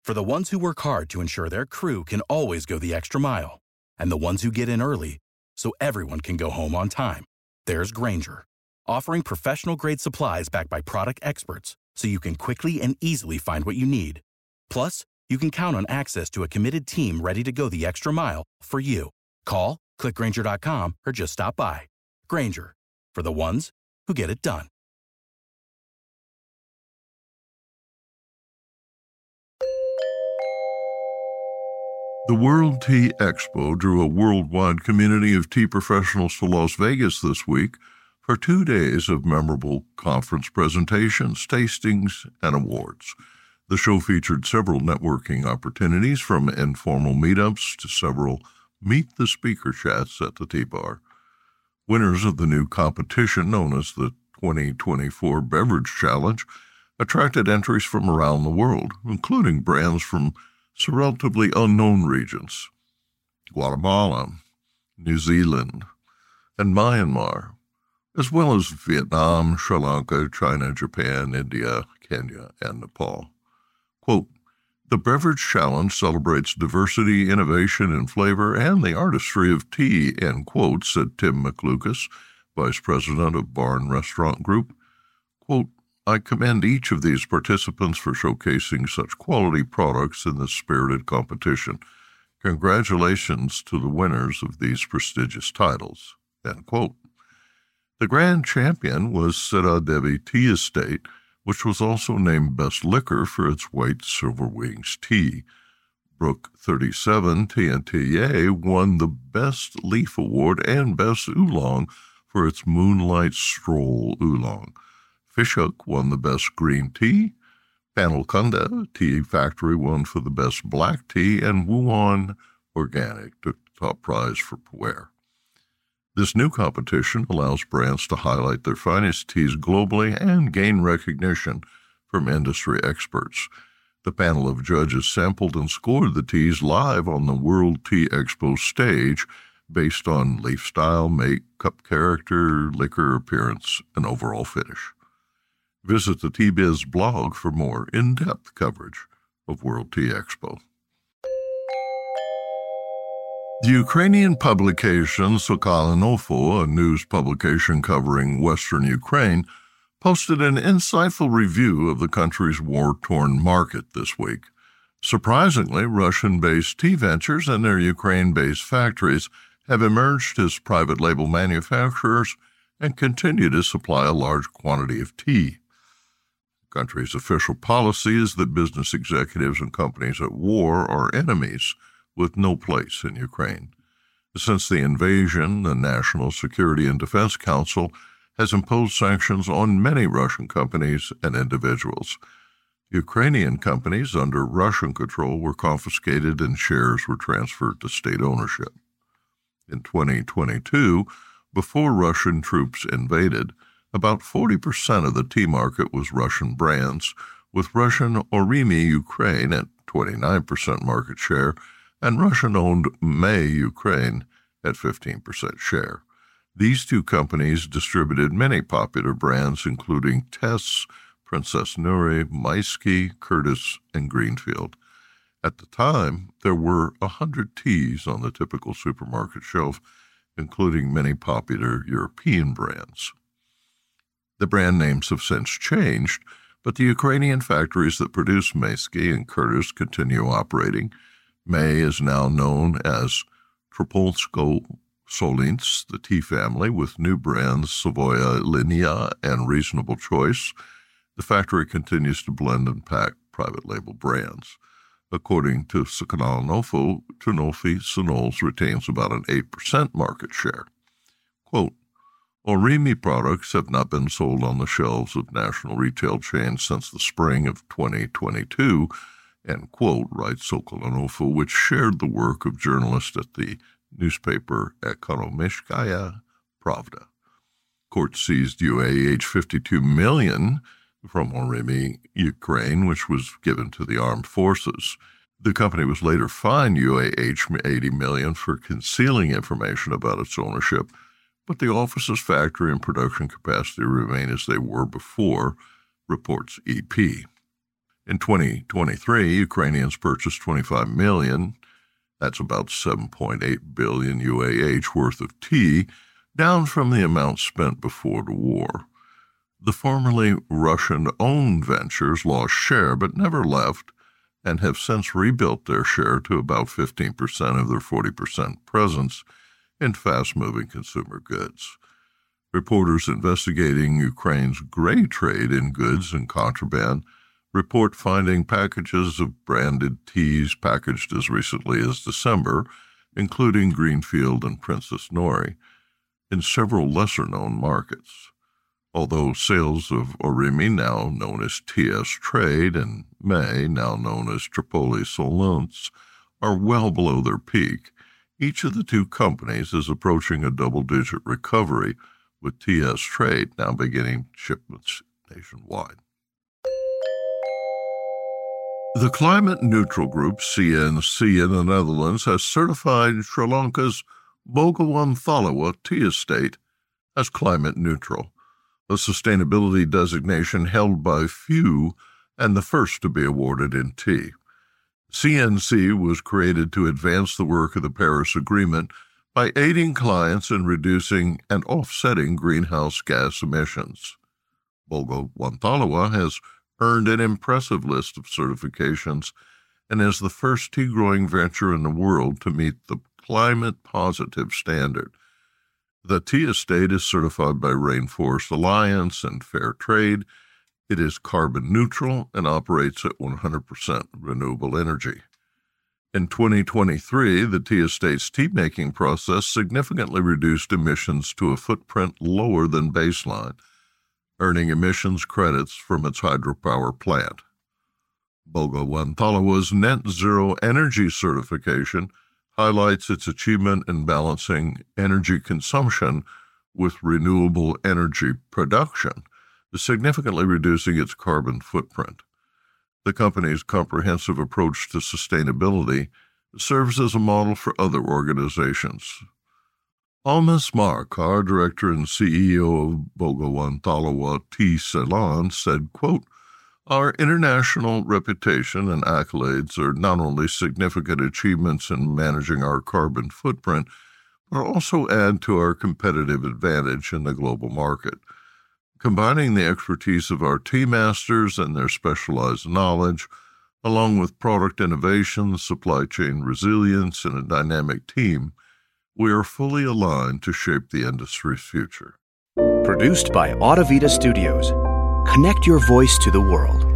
For the ones who work hard to ensure their crew can always go the extra mile, and the ones who get in early so everyone can go home on time, there's Grainger, offering professional-grade supplies backed by product experts so you can quickly and easily find what you need. Plus, you can count on access to a committed team ready to go the extra mile for you. Call, click Grainger.com, or just stop by. Grainger, for the ones who get it done. The World Tea Expo drew a worldwide community of tea professionals to Las Vegas this week for 2 days of memorable conference presentations, tastings, and awards. The show featured several networking opportunities, from informal meetups to several Meet the Speaker chats at the tea bar. Winners of the new competition, known as the 2024 Beverage Challenge, attracted entries from around the world, including brands from some relatively unknown regions: Guatemala, New Zealand, and Myanmar, as well as Vietnam, Sri Lanka, China, Japan, India, Kenya, and Nepal. Quote, "The Beverage Challenge celebrates diversity, innovation in flavor, and the artistry of tea," end quote, said Tim McLucas, Vice President of Barn Restaurant Group. Quote, "I commend each of these participants for showcasing such quality products in this spirited competition. Congratulations to the winners of these prestigious titles," end quote. The grand champion was Siddha Devi Tea Estate, which was also named Best Liquor for its white silver wings tea. Brook 37 T&TA won the Best Leaf Award and Best Oolong for its Moonlight Stroll Oolong. Fishhook won the Best Green Tea. Panelkunda Tea Factory won for the Best Black Tea, and Wuhan Organic took the top prize for Pu'er. This new competition allows brands to highlight their finest teas globally and gain recognition from industry experts. The panel of judges sampled and scored the teas live on the World Tea Expo stage based on leaf style, make, cup character, liquor appearance, and overall finish. Visit the Tea Biz blog for more in-depth coverage of World Tea Expo. The Ukrainian publication Sokal Info, a news publication covering Western Ukraine, posted an insightful review of the country's war-torn market this week. Surprisingly, Russian-based tea ventures and their Ukraine-based factories have emerged as private label manufacturers and continue to supply a large quantity of tea. The country's official policy is that business executives and companies at war are enemies with no place in Ukraine. Since the invasion, the National Security and Defense Council has imposed sanctions on many Russian companies and individuals. Ukrainian companies under Russian control were confiscated and shares were transferred to state ownership. In 2022, before Russian troops invaded, about 40% of the tea market was Russian brands, with Russian Orimi Ukraine at 29% market share and Russian-owned May Ukraine at 15% share. These two companies distributed many popular brands, including Tess, Princess Nuri, Maisky, Curtis, and Greenfield. At the time, there were 100 teas on the typical supermarket shelf, including many popular European brands. The brand names have since changed, but the Ukrainian factories that produce Maisky and Curtis continue operating. May is now known as Tropolsko Solins, the tea family, with new brands Savoya Linea and Reasonable Choice. The factory continues to blend and pack private label brands. According to Sokal Info, Ternofi Sonols retains about an 8% market share. Quote, "Orimi products have not been sold on the shelves of national retail chains since the spring of 2022, end quote, writes Sokal Info, which shared the work of journalists at the newspaper Ekonomishkaya Pravda. Court seized UAH $52 million from Orimi, Ukraine, which was given to the armed forces. The company was later fined UAH $80 million for concealing information about its ownership, but the office's factory and production capacity remain as they were before, reports EP. In 2023, Ukrainians purchased 25 million, that's about 7.8 billion UAH worth of tea, down from the amount spent before the war. The formerly Russian-owned ventures lost share but never left and have since rebuilt their share to about 15% of their 40% presence in fast-moving consumer goods. Reporters investigating Ukraine's gray trade in goods and contraband report finding packages of branded teas packaged as recently as December, including Greenfield and Princess Nori, in several lesser-known markets. Although sales of Orimi, now known as TS Trade, and May, now known as Tripoli Solunts, are well below their peak, each of the two companies is approaching a double-digit recovery, with TS Trade now beginning shipments nationwide. The Climate Neutral Group, CNC in the Netherlands, has certified Sri Lanka's Bogawanthalwa tea estate as climate neutral, a sustainability designation held by few and the first to be awarded in tea. CNC was created to advance the work of the Paris Agreement by aiding clients in reducing and offsetting greenhouse gas emissions. Bogawanthalwa has earned an impressive list of certifications and is the first tea-growing venture in the world to meet the climate-positive standard. The tea estate is certified by Rainforest Alliance and Fair Trade. It is carbon neutral and operates at 100% renewable energy. In 2023, the tea estate's tea-making process significantly reduced emissions to a footprint lower than baseline, earning emissions credits from its hydropower plant. Bogawanthalwa's net zero energy certification highlights its achievement in balancing energy consumption with renewable energy production, significantly reducing its carbon footprint. The company's comprehensive approach to sustainability serves as a model for other organizations. Almas Markar, director and CEO of Bogawanthalwa Tea Ceylon, said, quote, "Our international reputation and accolades are not only significant achievements in managing our carbon footprint, but also add to our competitive advantage in the global market. Combining the expertise of our tea masters and their specialized knowledge, along with product innovation, supply chain resilience, and a dynamic team, we are fully aligned to shape the industry's future." Produced by Audavita Studios. Connect your voice to the world.